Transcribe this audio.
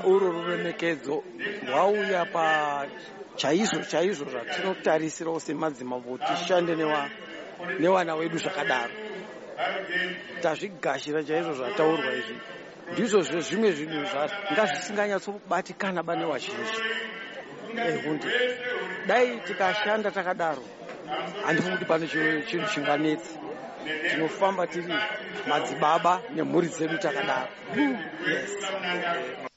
urwo ruremekedzo rwauya chaizvo zvatinotarisirawo semadzimambo tishande nevana vedu zvakadaro. Tazvigashira chaizvo zvataurwa izvi. Ndizvo zvimwe zvinhu zvanga zvisinganyatsobatikana bane vazhinji. Hundi dai tikashanda takadaro handifungi kuti pane chinhu chinganetsa. Tinofamba tiri madzibaba nemhuri dzedu takadaro. Yes.